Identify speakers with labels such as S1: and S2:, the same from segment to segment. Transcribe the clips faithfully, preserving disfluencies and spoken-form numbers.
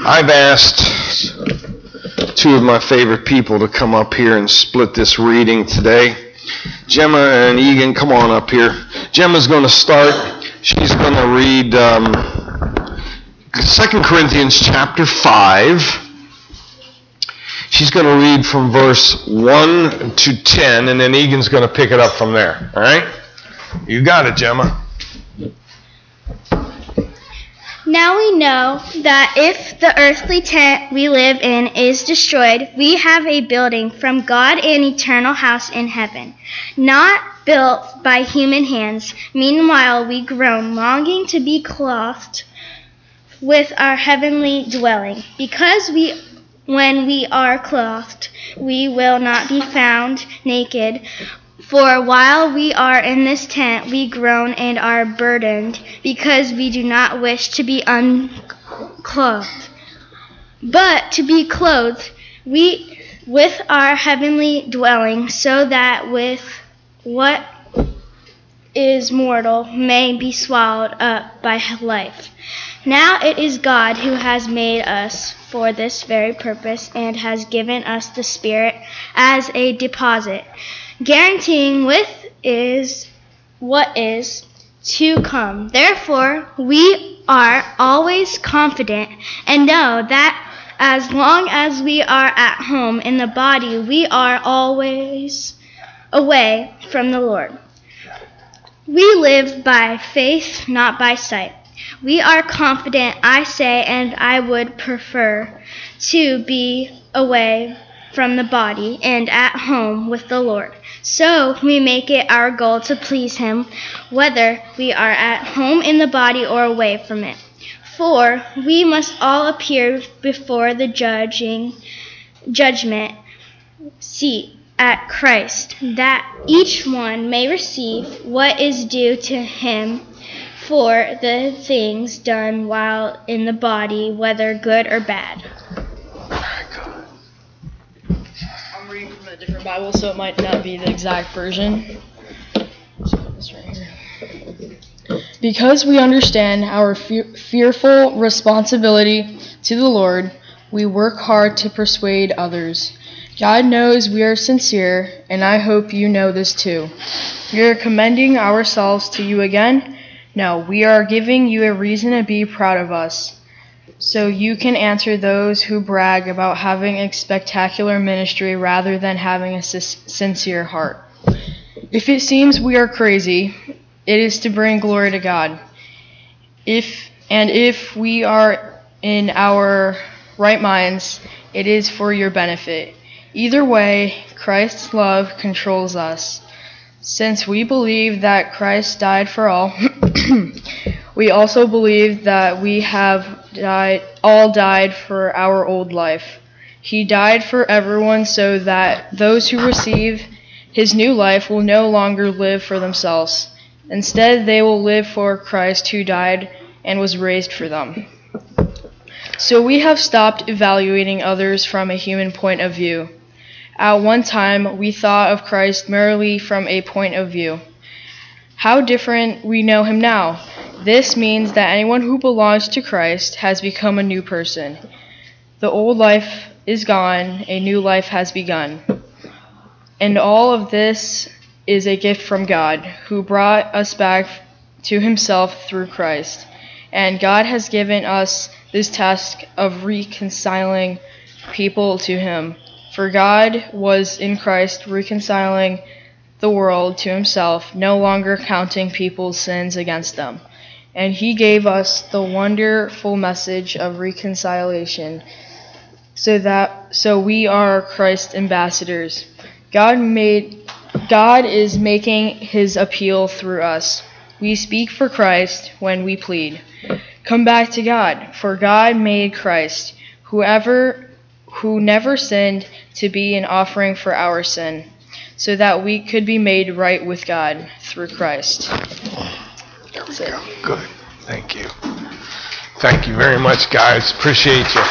S1: I've asked two of my favorite people to come up here and split this reading today. Gemma and Egan, come on up here. Gemma's going to start. She's going to read um, Second Corinthians chapter five. She's going to read from verse one to ten, and then Egan's going to pick it up from there. All right? You got it, Gemma.
S2: Now we know that if the earthly tent we live in is destroyed, we have a building from God, an eternal house in heaven, not built by human hands. Meanwhile, we groan, longing to be clothed with our heavenly dwelling, because we, when we are clothed, we will not be found naked. For while we are in this tent, we groan and are burdened, because we do not wish to be unclothed, but to be clothed we with our heavenly dwelling, so that with what is mortal may be swallowed up by life. Now it is God who has made us for this very purpose and has given us the Spirit as a deposit, guaranteeing with is what is to come. Therefore, we are always confident and know that as long as we are at home in the body, we are always away from the Lord. We live by faith, not by sight. We are confident, I say, and I would prefer to be away from the body and at home with the Lord. So we make it our goal to please Him, whether we are at home in the body or away from it. For we must all appear before the judging judgment seat at Christ, that each one may receive what is due to him for the things done while in the body, whether good or bad.
S3: I'm reading from a different Bible, so it might not be the exact version. Let's put this right here. Because we understand our fe- fearful responsibility to the Lord, we work hard to persuade others. God knows we are sincere, and I hope you know this too. We are commending ourselves to you again. No, we are giving you a reason to be proud of us, so you can answer those who brag about having a spectacular ministry rather than having a sincere heart. If it seems we are crazy, it is to bring glory to God. If and if we are in our right minds, it is for your benefit. Either way, Christ's love controls us. Since we believe that Christ died for all, we also believe that we have died, all died for our old life. He died for everyone so that those who receive his new life will no longer live for themselves. Instead, they will live for Christ who died and was raised for them. So we have stopped evaluating others from a human point of view. At one time, we thought of Christ merely from a point of view. How different we know him now. This means that anyone who belongs to Christ has become a new person. The old life is gone, a new life has begun. And all of this is a gift from God, who brought us back to himself through Christ. And God has given us this task of reconciling people to him. For God was in Christ reconciling the world to himself, no longer counting people's sins against them. And he gave us the wonderful message of reconciliation, so that so we are Christ's ambassadors. God made God is making his appeal through us. We speak for Christ when we plead. Come back to God, for God made Christ, whoever who never sinned, to be an offering for our sin, so that we could be made right with God through Christ.
S1: There we go. Good. Thank you. Thank you very much, guys. Appreciate you.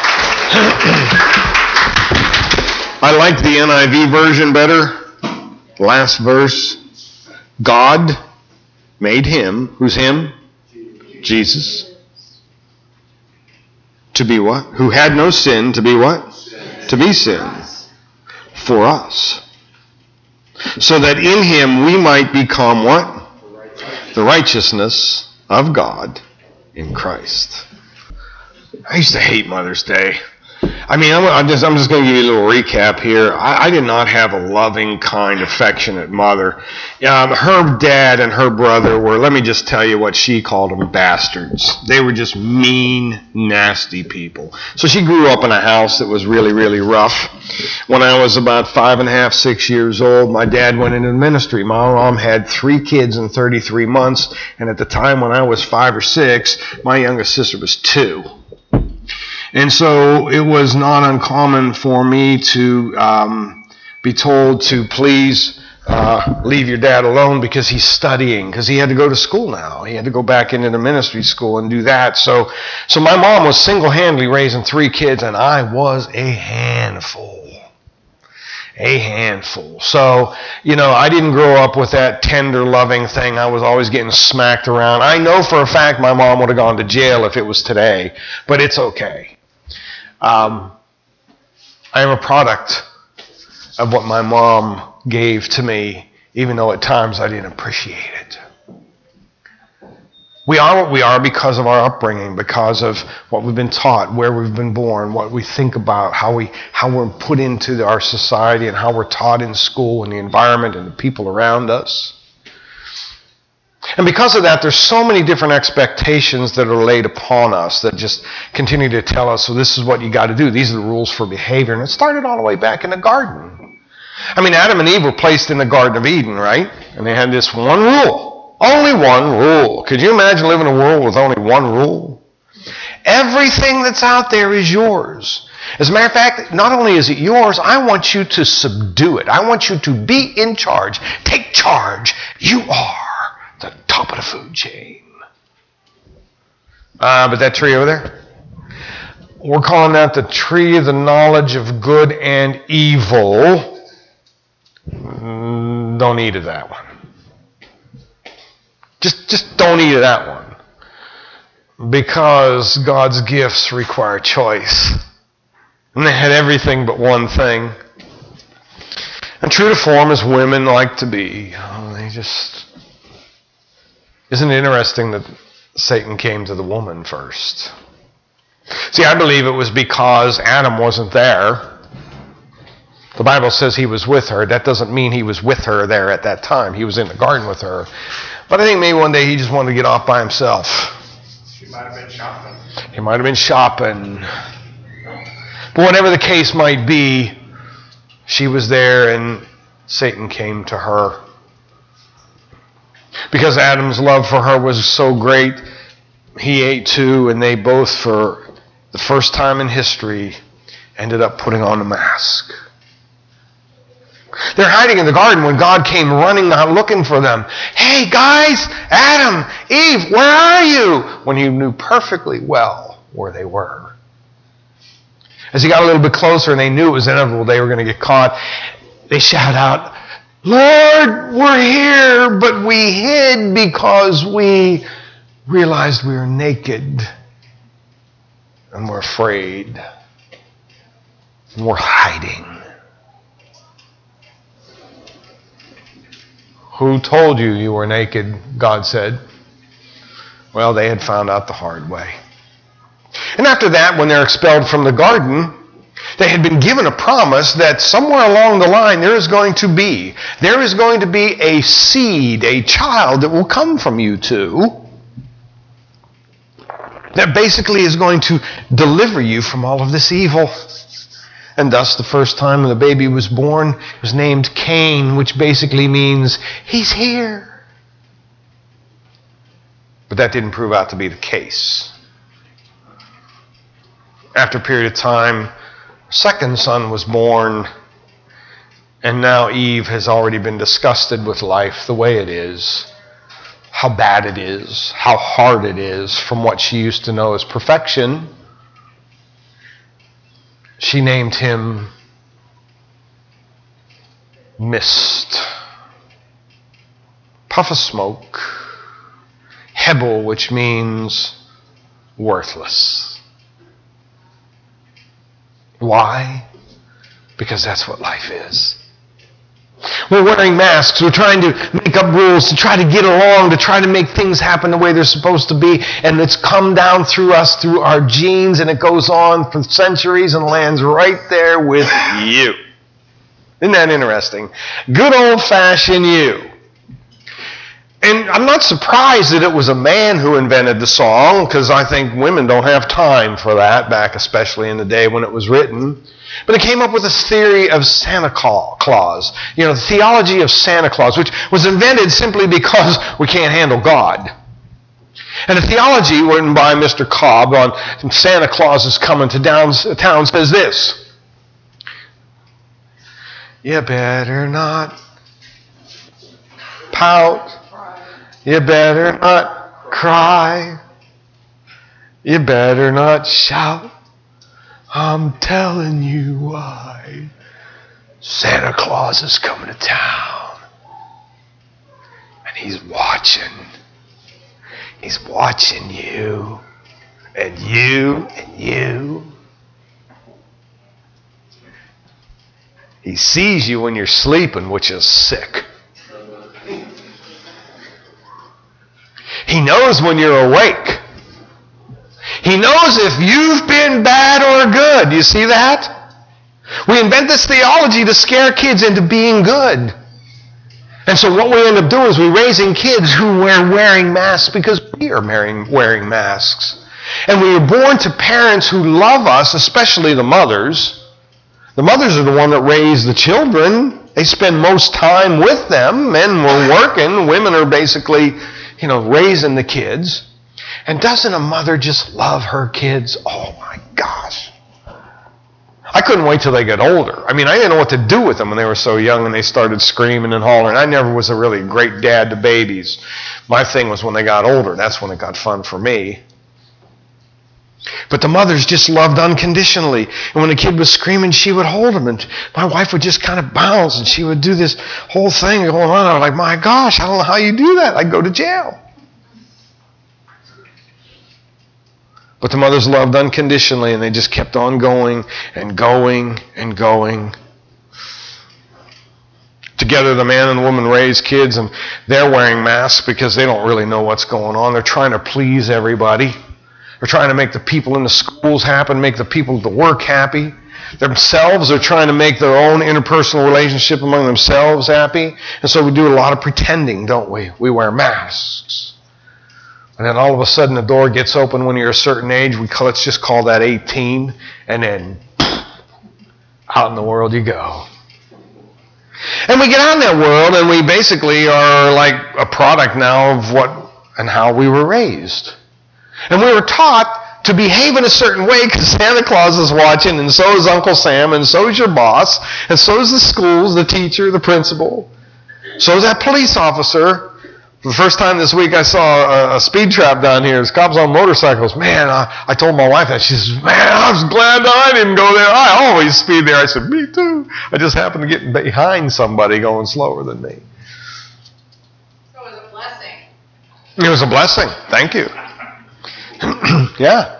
S1: I like the N I V version better. Last verse. God made him, who's him? Jesus. To be what? Who had no sin, to be what? Sin. To be sin. For us. So that in him we might become what? The righteousness of God in Christ. I used to hate Mother's Day. I mean, I'm, I'm just, I'm just going to give you a little recap here. I, I did not have a loving, kind, affectionate mother. Um, her dad and her brother were, let me just tell you what she called them, bastards. They were just mean, nasty people. So she grew up in a house that was really, really rough. When I was about five and a half, six years old, my dad went into the ministry. My mom had three kids in thirty-three months, and at the time when I was five or six, my youngest sister was two. And so it was not uncommon for me to um, be told to please uh, leave your dad alone because he's studying, because he had to go to school now. He had to go back into the ministry school and do that. So, so my mom was single-handedly raising three kids, and I was a handful. A handful. So, you know, I didn't grow up with that tender, loving thing. I was always getting smacked around. I know for a fact my mom would have gone to jail if it was today, but it's okay. Um, I am a product of what my mom gave to me, even though at times I didn't appreciate it. We are what we are because of our upbringing, because of what we've been taught, where we've been born, what we think about, how we how we're put into our society, and how we're taught in school, and the environment, and the people around us. And because of that, there's so many different expectations that are laid upon us that just continue to tell us, so this is what you got to do. These are the rules for behavior. And it started all the way back in the garden. I mean, Adam and Eve were placed in the Garden of Eden, right? And they had this one rule. Only one rule. Could you imagine living in a world with only one rule? Everything that's out there is yours. As a matter of fact, not only is it yours, I want you to subdue it. I want you to be in charge. Take charge. You are the top of the food chain. Uh, but that tree over there, we're calling that the tree of the knowledge of good and evil. Mm, don't eat of that one. Just, just don't eat of that one. Because God's gifts require choice. And they had everything but one thing. And true to form as women like to be, oh, they just... Isn't it interesting that Satan came to the woman first? See, I believe it was because Adam wasn't there. The Bible says he was with her. That doesn't mean he was with her there at that time. He was in the garden with her. But I think maybe one day he just wanted to get off by himself.
S4: She might have been shopping.
S1: He might have been shopping. But whatever the case might be, she was there and Satan came to her. Because Adam's love for her was so great, he ate too, and they both, for the first time in history, ended up putting on a mask. They're hiding in the garden when God came running out looking for them. Hey guys, Adam, Eve, where are you? When he knew perfectly well where they were. As he got a little bit closer and they knew it was inevitable they were going to get caught, they shout out, Lord, we're here, but we hid because we realized we were naked and we're afraid and we're hiding. Who told you you were naked? God said. Well, they had found out the hard way. And after that, when they're expelled from the garden, they had been given a promise that somewhere along the line there is going to be, there is going to be a seed, a child that will come from you two, that basically is going to deliver you from all of this evil. And thus, the first time the baby was born, it was named Cain, which basically means, he's here. But that didn't prove out to be the case. After a period of time, second son was born, and now Eve has already been disgusted with life the way it is, how bad it is, how hard it is from what she used to know as perfection. She named him Mist, puff of smoke, Hebel, which means worthless. Why? Because that's what life is. We're wearing masks. We're trying to make up rules to try to get along, to try to make things happen the way they're supposed to be. And it's come down through us, through our genes, and it goes on for centuries and lands right there with you. Isn't that interesting? Good old-fashioned you. And I'm not surprised that it was a man who invented the song, because I think women don't have time for that, back especially in the day when it was written. But it came up with this theory of Santa Claus, you know, the theology of Santa Claus, which was invented simply because we can't handle God. And the theology written by Mister Cobb on Santa Claus is coming to town says this: you better not pout. You better not cry. You better not shout. I'm telling you why. Santa Claus is coming to town. And he's watching. He's watching you. And you. And you. He sees you when you're sleeping, which is sick. He knows when you're awake. He knows if you've been bad or good. You see that? We invent this theology to scare kids into being good. And so what we end up doing is we're raising kids who are wearing masks because we are wearing, wearing masks. And we are born to parents who love us, especially the mothers. The mothers are the one that raise the children. They spend most time with them. Men were working. Women are basically, you know, raising the kids. And doesn't a mother just love her kids? Oh my gosh. I couldn't wait till they got older. I mean, I didn't know what to do with them when they were so young and they started screaming and hollering. I never was a really great dad to babies. My thing was when they got older. That's when it got fun for me. But the mothers just loved unconditionally. And when the kid was screaming, she would hold him. And my wife would just kind of bounce and she would do this whole thing going on. I was like, my gosh, I don't know how you do that. I'd go to jail. But the mothers loved unconditionally, and they just kept on going and going and going. Together, the man and the woman raise kids, and they're wearing masks because they don't really know what's going on. They're trying to please everybody. They're trying to make the people in the schools happy, make the people at the work happy. Themselves are trying to make their own interpersonal relationship among themselves happy. And so we do a lot of pretending, don't we? We wear masks. And then all of a sudden the door gets open when you're a certain age. We call, let's just call that eighteen. And then out in the world you go. And we get out in that world and we basically are like a product now of what and how we were raised. And we were taught to behave in a certain way because Santa Claus is watching, and so is Uncle Sam, and so is your boss, and so is the schools, the teacher, the principal. So is that police officer. For the first time this week, I saw a, a speed trap down here. There's cops on motorcycles. Man, I, I told my wife that. She says, man, I was glad that I didn't go there. I always speed there. I said, me too. I just happened to get behind somebody going slower than me.
S5: So it was a blessing.
S1: It was a blessing. Thank you. Yeah.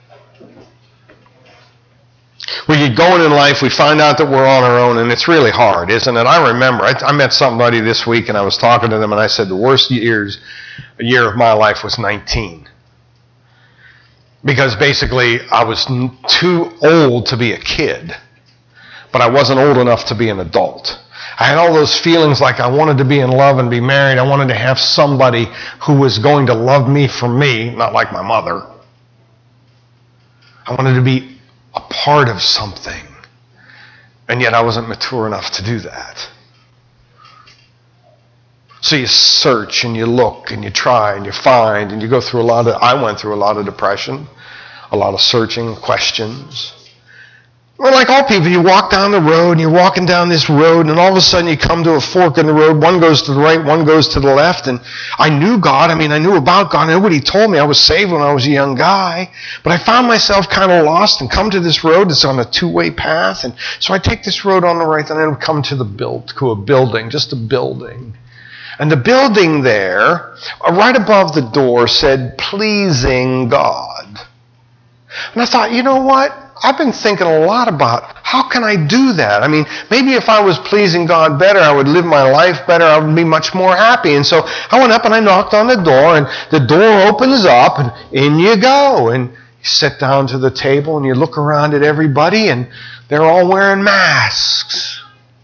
S1: We get going in life, we find out that we're on our own, and it's really hard, isn't it? I remember, I, I met somebody this week, and I was talking to them, and I said the worst years, year of my life was nineteen. Because basically, I was n- too old to be a kid, but I wasn't old enough to be an adult. I had all those feelings like I wanted to be in love and be married. I wanted to have somebody who was going to love me for me, not like my mother. I wanted to be a part of something. And yet I wasn't mature enough to do that. So you search and you look and you try and you find and you go through a lot of, I went through a lot of depression, a lot of searching, questions. Well, like all people, you walk down the road and you're walking down this road and all of a sudden you come to a fork in the road. One goes to the right, one goes to the left. And I knew God. I mean, I knew about God. I knew what He told me. I was saved when I was a young guy. But I found myself kind of lost and come to this road that's on a two-way path. And so I take this road on the right and then come to the build, to a building, just a building. And the building there, right above the door, said, pleasing God. And I thought, you know what?
S6: I've been thinking a lot about how can I do that? I mean, maybe if I was pleasing God better, I would live my life better, I would be much more happy. And so I went up and I knocked on the door, and the door opens up, and in you go. And you sit down to the table, and you look around at everybody, and they're all wearing masks.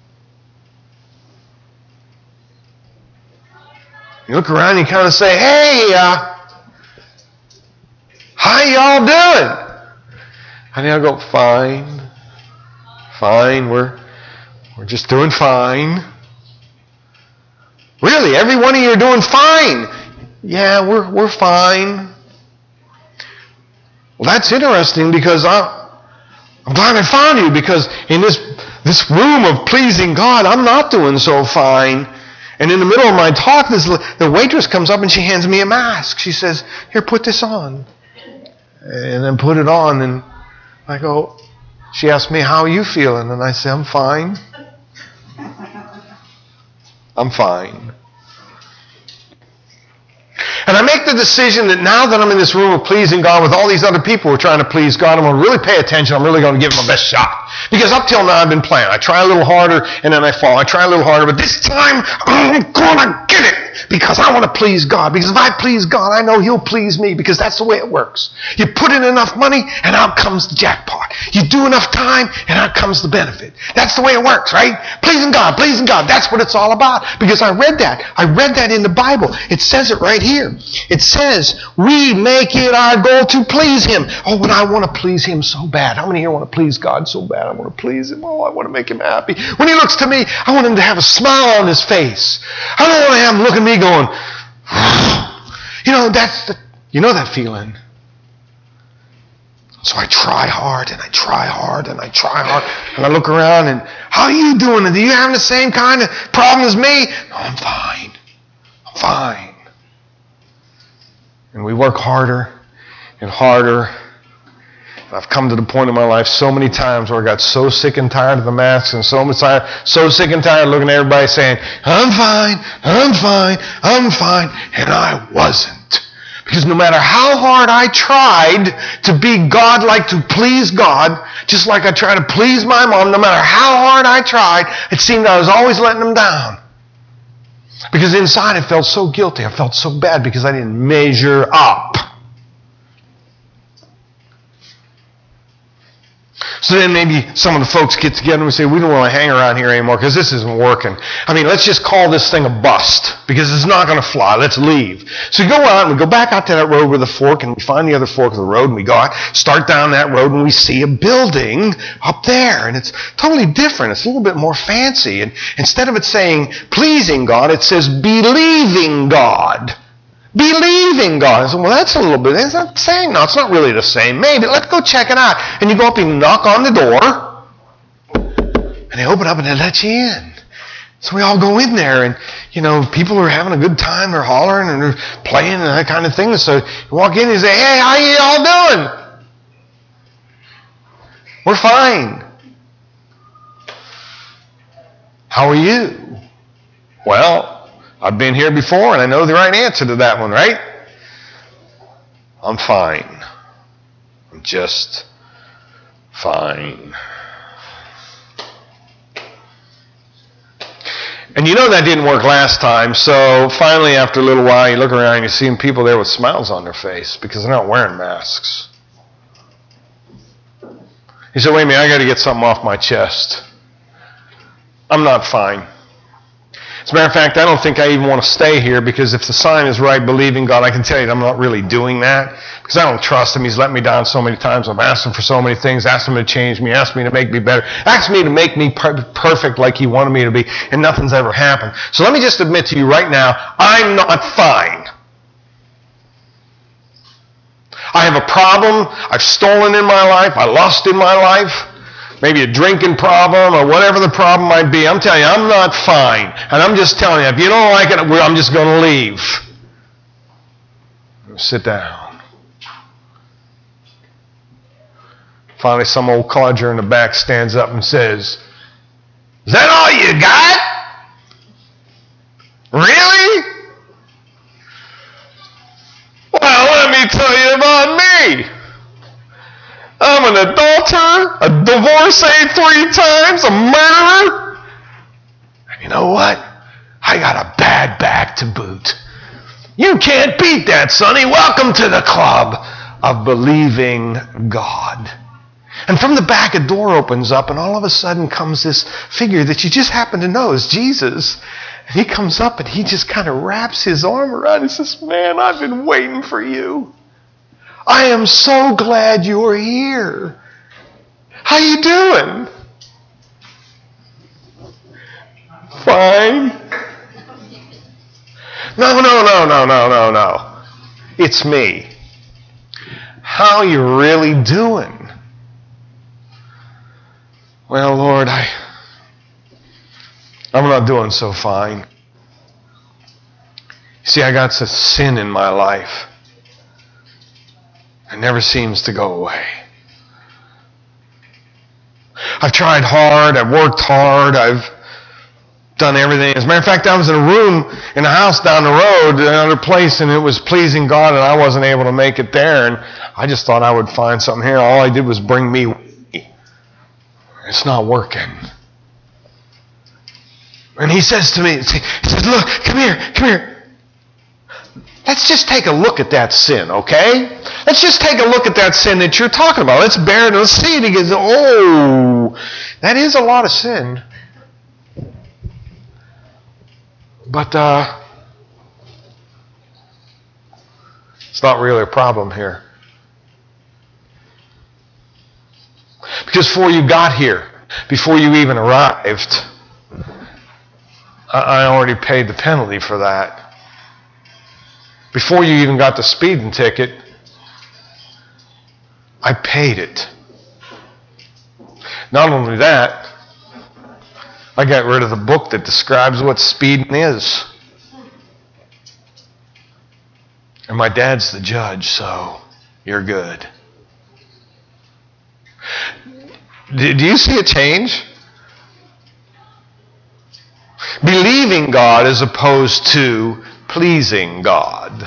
S6: You look around and you kind of say, hey, uh, how y'all doing? And they'll go, fine, fine, we're, we're just doing fine. Really, every one of you are doing fine. Yeah, we're, we're fine. Well, that's interesting because I, I'm glad I found you, because in this, this room of pleasing God, I'm not doing so fine. And in the middle of my talk, this, the waitress comes up and she hands me a mask. She says, here, put this on. And then put it on, and I go, she asked me, how are you feeling? And I say, I'm fine. I'm fine. And I make the decision that now that I'm in this room of pleasing God with all these other people who are trying to please God, I'm going to really pay attention. I'm really going to give it my best shot. Because up till now I've been playing. I try a little harder and then I fall. I try a little harder, but this time I'm going to get it because I want to please God. Because if I please God, I know He'll please me, because that's the way it works. You put in enough money and out comes the jackpot. You do enough time and out comes the benefit. That's the way it works, right? Pleasing God, pleasing God. That's what it's all about. Because I read that. I read that in the Bible. It says it right here. It says, we make it our goal to please Him. Oh, but I want to please Him so bad. How many here want to please God so bad? I want to please Him. Oh, I want to make Him happy. When He looks to me, I want Him to have a smile on His face. I don't want to have Him look at me going, you know, that's the, you know that feeling. So I try hard and I try hard and I try hard. And I look around and, how are you doing? Are you having the same kind of problem as me? No, I'm fine. I'm fine. And we work harder and harder. And I've come to the point in my life so many times where I got so sick and tired of the masks, and so much tired, so sick and tired of looking at everybody saying, I'm fine, I'm fine, I'm fine. And I wasn't. Because no matter how hard I tried to be God-like, to please God, just like I tried to please my mom, no matter how hard I tried, it seemed I was always letting them down. Because inside I felt so guilty. I felt so bad because I didn't measure up. So then maybe some of the folks get together and say, we don't want to hang around here anymore because this isn't working. I mean, let's just call this thing a bust because it's not going to fly. Let's leave. So we go out and we go back out to that road with a fork, and we find the other fork of the road, and we go out, start down that road, and we see a building up there. And it's totally different. It's a little bit more fancy. And instead of it saying pleasing God, it says believing God. Believing God. I said, well, that's a little bit, it's not saying, no, it's not really the same. Maybe, let's go check it out. And you go up and you knock on the door, and they open up and they let you in. So we all go in there, and, you know, people are having a good time, they're hollering, and they're playing and that kind of thing. So you walk in and you say, hey, how you all doing? We're fine. How are you? Well, I've been here before, and I know the right answer to that one, right? I'm fine. I'm just fine. And you know that didn't work last time, so finally after a little while you look around and you're seeing people there with smiles on their face because they're not wearing masks. You say, wait a minute, I got to get something off my chest. I'm not fine. As a matter of fact, I don't think I even want to stay here, because if the sign is right, believing God, I can tell you that I'm not really doing that because I don't trust Him. He's let me down so many times. I've asked Him for so many things, asked Him to change me, asked me to make me better, asked me to make me per- perfect like He wanted me to be, and nothing's ever happened. So let me just admit to you right now, I'm not fine. I have a problem. I've stolen in my life. I lost in my life. Maybe a drinking problem or whatever the problem might be. I'm telling you, I'm not fine. And I'm just telling you, if you don't like it, I'm just going to leave. Sit down. Finally, some old codger in the back stands up and says, is that all you got? Really? Well, let me tell you about me. I'm an adulterer, a divorcee three times, a murderer. And you know what? I got a bad back to boot. You can't beat that, Sonny. Welcome to the club of believing God. And from the back, a door opens up, and all of a sudden comes this figure that you just happen to know is Jesus. And he comes up, and he just kind of wraps his arm around and says, man, I've been waiting for you. I am so glad you're here. How you doing? Fine. No, no, no, no, no, no, no. It's me. How you really doing? Well, Lord, I, I'm not doing so fine. See, I got some sin in my life. It never seems to go away. I've tried hard. I've worked hard. I've done everything. As a matter of fact, I was in a room in a house down the road, another place, and it was pleasing God, and I wasn't able to make it there. And I just thought I would find something here. All I did was bring me. It's not working. And he says to me, he says, look, come here, come here. Let's just take a look at that sin, okay? Let's just take a look at that sin that you're talking about. Let's bear it and let's see it. He goes, oh, that is a lot of sin. But uh, it's not really a problem here. Because before you got here, before you even arrived, I already paid the penalty for that. Before you even got the speeding ticket, I paid it. Not only that, I got rid of the book that describes what speeding is. And my dad's the judge, so you're good. Do you see a change? Believing God as opposed to pleasing God.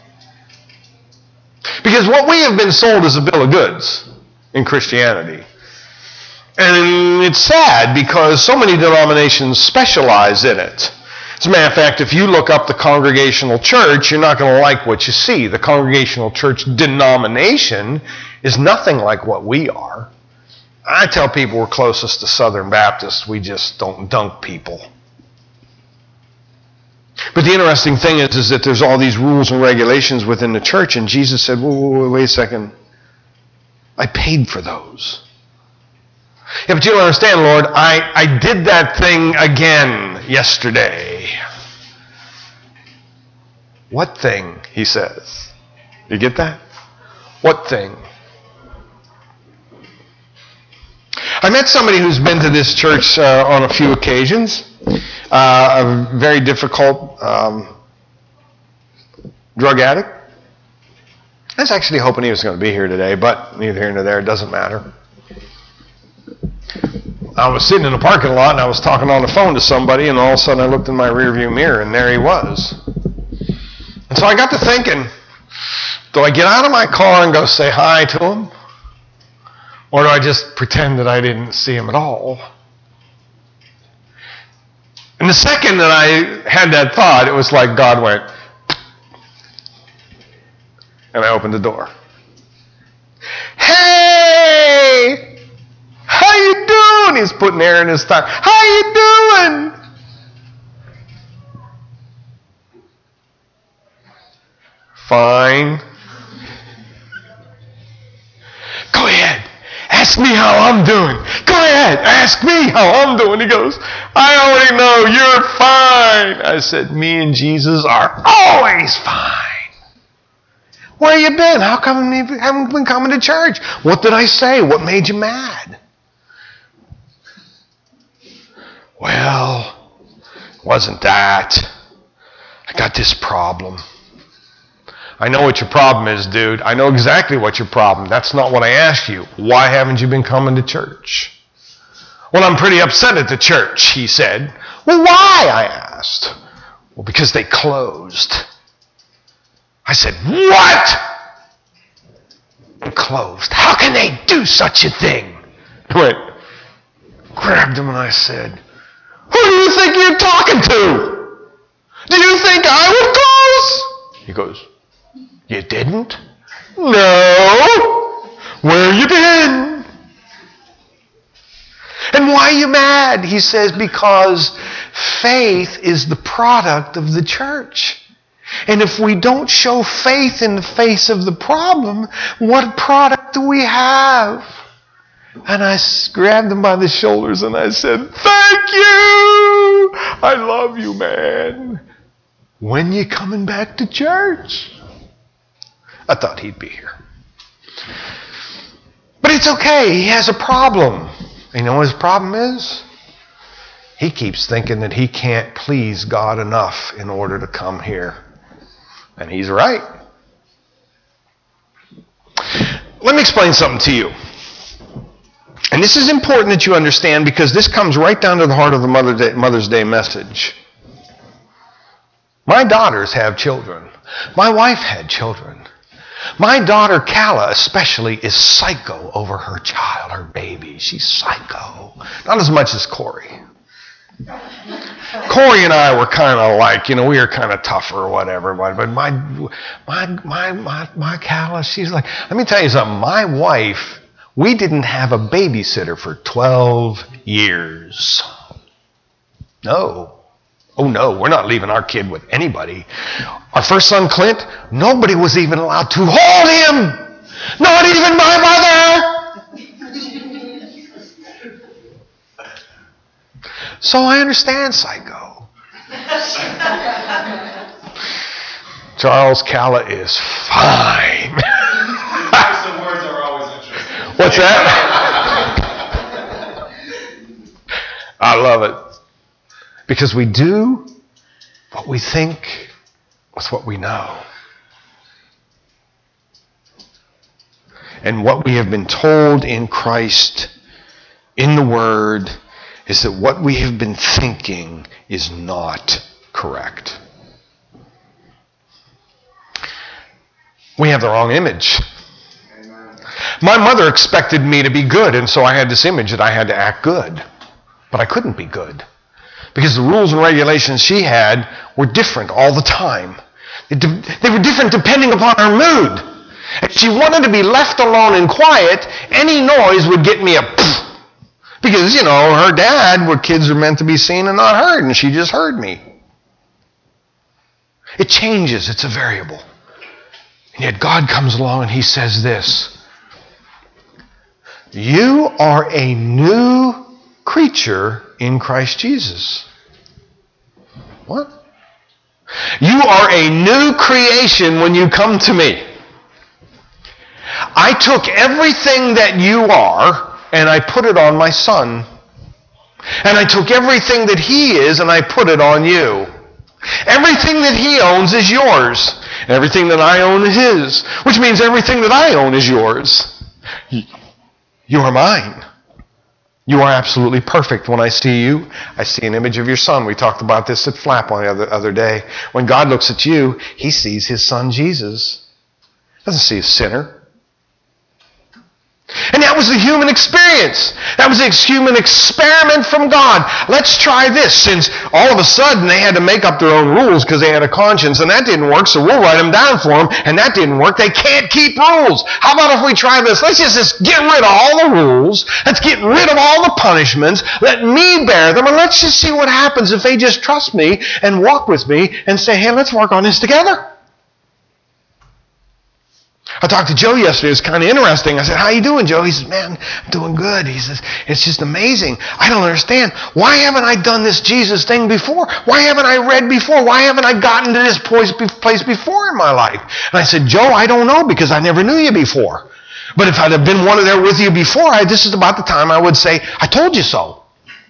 S6: Because what we have been sold is a bill of goods in Christianity. And it's sad because so many denominations specialize in it. As a matter of fact, if you look up the Congregational Church, you're not going to like what you see. The Congregational Church denomination is nothing like what we are. I tell people we're closest to Southern Baptists. We just don't dunk people. But the interesting thing is, is that there's all these rules and regulations within the church, and Jesus said, whoa, whoa, whoa, wait a second. I paid for those. Yeah, but you don't understand, Lord. I, I did that thing again yesterday. What thing, he says. You get that? What thing? I met somebody who's been to this church uh, on a few occasions. Uh, a very difficult um, drug addict. I was actually hoping he was going to be here today, but neither here nor there, it doesn't matter. I was sitting in the parking lot and I was talking on the phone to somebody, and all of a sudden I looked in my rearview mirror and there he was. And so I got to thinking, do I get out of my car and go say hi to him? Or do I just pretend that I didn't see him at all? And the second that I had that thought, it was like God went, and I opened the door. Hey! How you doing? He's putting air in his tire. How you doing? Fine. Go ahead. Ask me how I'm doing. Go ahead. Ask me how I'm doing. He goes, I already know you're fine. I said, me and Jesus are always fine. Where you been? How come you haven't been coming to church? What did I say? What made you mad? Well, it wasn't that. I got this problem. I know what your problem is, dude. I know exactly what your problem. That's not what I asked you. Why haven't you been coming to church? Well, I'm pretty upset at the church, he said. Well, why? I asked. Well, because they closed. I said, what? and closed. How can they do such a thing? I went, grabbed him and I said, who do you think you're talking to? Do you think I would close? He goes, you didn't? No. Where you been? And why are you mad? He says, because faith is the product of the church. And if we don't show faith in the face of the problem, what product do we have? And I grabbed him by the shoulders and I said, thank you. I love you, man. When you coming back to church? I thought he'd be here. But it's okay. He has a problem. You know what his problem is? He keeps thinking that he can't please God enough in order to come here. And he's right. Let me explain something to you. And this is important that you understand because this comes right down to the heart of the Mother Day, Mother's Day message. My daughters have children. My wife had children. My daughter, Calla, especially, is psycho over her child, her baby. She's psycho. Not as much as Corey. Corey and I were kind of like, you know, we were kind of tougher or whatever. But, but my, my, my, my, my Calla, she's like, let me tell you something. My wife, we didn't have a babysitter for twelve years. No. Oh, no, we're not leaving our kid with anybody. Our first son, Clint, nobody was even allowed to hold him. Not even my mother. So I understand psycho. Charles, Calla is fine.
S4: Some words are always interesting.
S6: What's that? I love it. Because we do what we think with what we know. And what we have been told in Christ, in the Word, is that what we have been thinking is not correct. We have the wrong image.
S4: Amen.
S6: My mother expected me to be good, and so I had this image that I had to act good. But I couldn't be good. Because the rules and regulations she had were different all the time. They, de- they were different depending upon her mood. If she wanted to be left alone and quiet, any noise would get me a pfft. Because, you know, her dad, where kids are meant to be seen and not heard, and she just heard me. It changes. It's a variable. And yet God comes along and he says this. You are a new creature in Christ Jesus. What? You are a new creation when you come to me. I took everything that you are and I put it on my son. And I took everything that he is and I put it on you. Everything that he owns is yours. Everything that I own is his. Which means everything that I own is yours. You are mine. You are absolutely perfect. When I see you, I see an image of your son. We talked about this at Flap on the other, other day. When God looks at you, he sees his son Jesus. He doesn't see a sinner. And that was the human experience. That was a human experiment from God. Let's try this. Since all of a sudden they had to make up their own rules because they had a conscience, and that didn't work, so we'll write them down for them, and that didn't work. They can't keep rules. How about if we try this? Let's just, just get rid of all the rules. Let's get rid of all the punishments. Let me bear them, and let's just see what happens if they just trust me and walk with me and say, hey, let's work on this together. I talked to Joe yesterday. It was kind of interesting. I said, how you doing, Joe? He says, man, I'm doing good. He says, it's just amazing. I don't understand. Why haven't I done this Jesus thing before? Why haven't I read before? Why haven't I gotten to this place before in my life? And I said, Joe, I don't know because I never knew you before. But if I'd have been one of there with you before, I, this is about the time I would say, I told you so.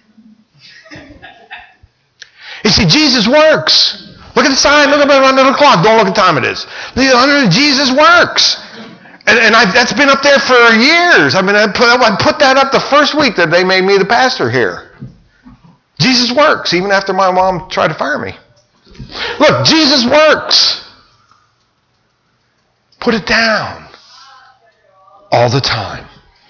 S6: You see, Jesus works. Look at the sign. Look at the, under the clock. Don't look at the time it is. Under Jesus works. And, and I've, that's been up there for years. I mean, I put, I put that up the first week that they made me the pastor here. Jesus works, even after my mom tried to fire me. Look, Jesus works. Put it down. all the time.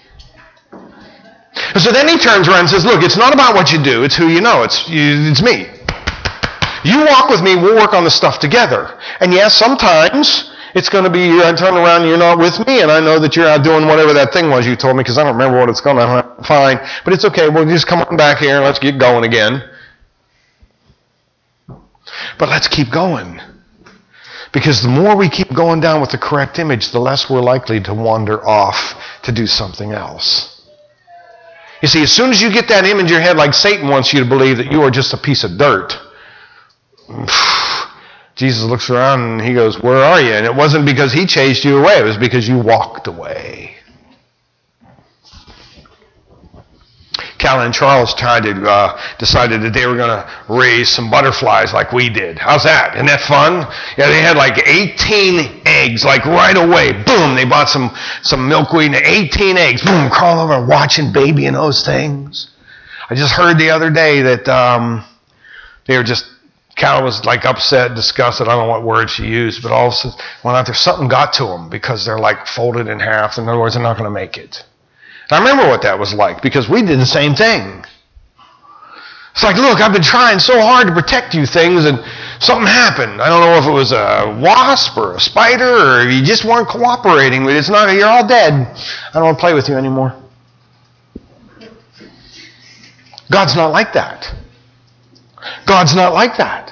S6: And so then he turns around and says, look, it's not about what you do, it's who you know. It's you, it's me. You walk with me, we'll work on the stuff together. And yes, sometimes it's going to be, I turn around and you're not with me, and I know that you're out doing whatever that thing was you told me, because I don't remember what it's going to, fine. But it's okay, we'll just come on back here and let's get going again. But let's keep going. Because the more we keep going down with the correct image, the less we're likely to wander off to do something else. You see, as soon as you get that image in your head, like Satan wants you to believe that you are just a piece of dirt, Jesus looks around and he goes, where are you? And it wasn't because he chased you away. It was because you walked away. Calvin and Charles tried to, uh, decided that they were going to raise some butterflies like we did. How's that? Isn't that fun? Yeah, they had like eighteen eggs, like right away. Boom, they bought some, some milkweed and eighteen eggs. Boom, crawl over watching baby and those things. I just heard the other day that um, they were just, Cal was like upset, disgusted. I don't know what word she used, but all of a sudden, went out there, something got to them because they're like folded in half. In other words, they're not going to make it. And I remember what that was like because we did the same thing. It's like, look, I've been trying so hard to protect you things, and something happened. I don't know if it was a wasp or a spider, or you just weren't cooperating with it. It's not, you're all dead. I don't want to play with you anymore. God's not like that. God's not like that.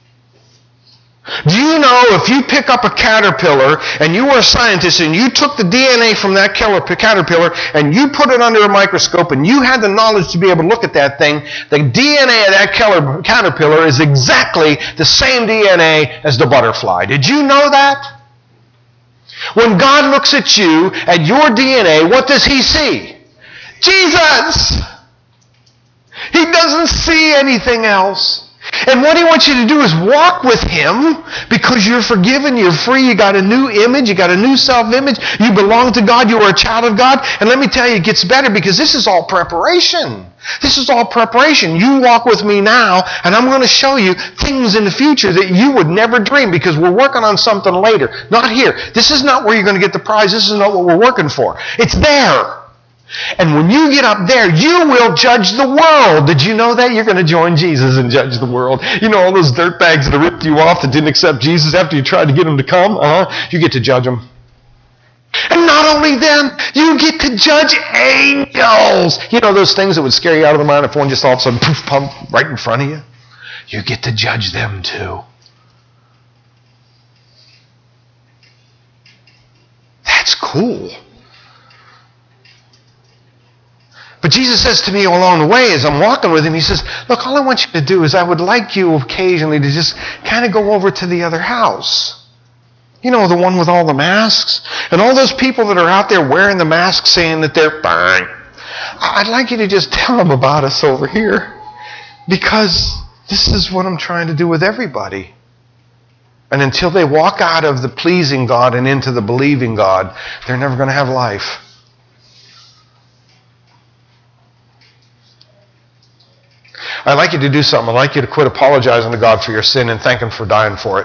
S6: Do you know if you pick up a caterpillar and you were a scientist and you took the D N A from that caterpillar and you put it under a microscope and you had the knowledge to be able to look at that thing, the D N A of that caterpillar is exactly the same D N A as the butterfly. Did you know that? When God looks at you, at your D N A, what does he see? Jesus! He doesn't see anything else. And what he wants you to do is walk with him because you're forgiven, you're free, you got a new image, you got a new self-image, you belong to God, you are a child of God. And let me tell you, it gets better because this is all preparation. This is all preparation. You walk with me now, and I'm going to show you things in the future that you would never dream because we're working on something later. Not here. This is not where you're going to get the prize. This is not what we're working for. It's there. And when you get up there, you will judge the world. Did you know that? You're going to join Jesus and judge the world. You know all those dirtbags that ripped you off that didn't accept Jesus after you tried to get them to come? Uh-huh. You get to judge them. And not only them, you get to judge angels. You know those things that would scare you out of the mind if one just all of a sudden poof, pump right in front of you? You get to judge them too. That's cool. But Jesus says to me along the way as I'm walking with him, he says, look, all I want you to do is I would like you occasionally to just kind of go over to the other house. You know, the one with all the masks? And all those people that are out there wearing the masks saying that they're fine. I'd like you to just tell them about us over here. Because this is what I'm trying to do with everybody. And until they walk out of the pleasing God and into the believing God, they're never going to have life. I'd like you to do something. I'd like you to quit apologizing to God for your sin and thank him for dying for it.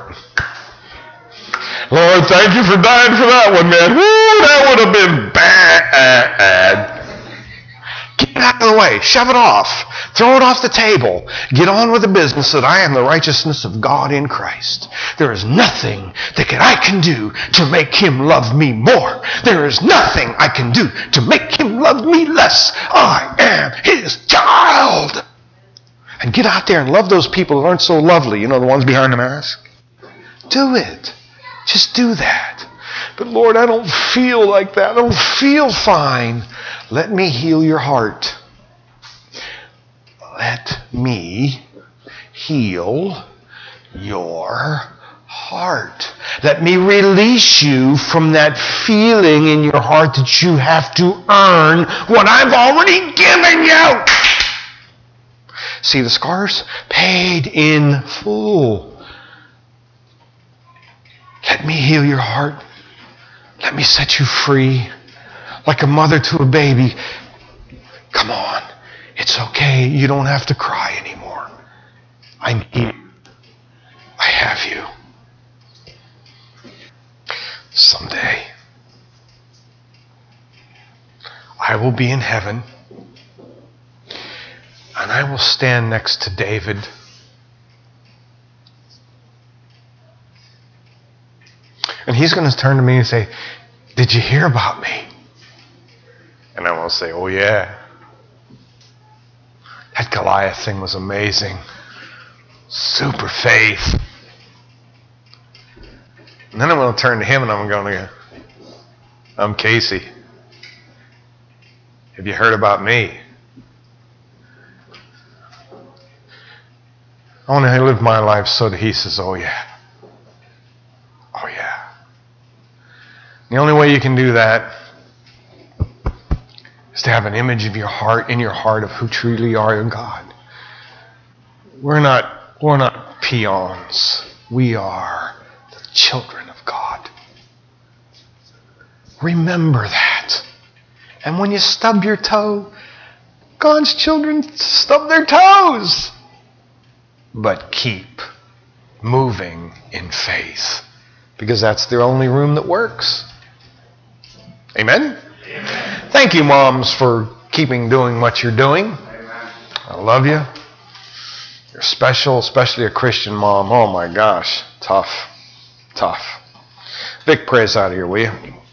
S6: Lord, thank you for dying for that one, man. Woo, that would have been bad. Get it out of the way. Shove it off. Throw it off the table. Get on with the business that I am the righteousness of God in Christ. There is nothing that I can do to make him love me more. There is nothing I can do to make him love me less. I am his child. And get out there and love those people that aren't so lovely. You know, the ones behind the mask. Do it. Just do that. But Lord, I don't feel like that. I don't feel fine. Let me heal your heart. Let me heal your heart. Let me release you from that feeling in your heart that you have to earn what I've already given you. See the scars? Paid in full. Let me heal your heart. Let me set you free. Like a mother to a baby. Come on. It's okay. You don't have to cry anymore. I'm here. I have you. Someday. I will be in heaven, and I will stand next to David. And he's going to turn to me and say, did you hear about me? And I will say, oh yeah. That Goliath thing was amazing. Super faith. And then I'm going to turn to him and I'm going to go, I'm Casey. Have you heard about me? I want to live my life so that he says, oh yeah. Oh yeah. The only way you can do that is to have an image of your heart, in your heart, of who truly you are in God. We're not, we're not peons. We are the children of God. Remember that. And when you stub your toe, God's children stub their toes. But keep moving in faith, because that's the only room that works. Amen? Amen. Thank you, moms, for keeping doing what you're doing. Amen. I love you. You're special, especially a Christian mom. Oh my gosh. Tough. Tough. Vic, pray us out of here, will you?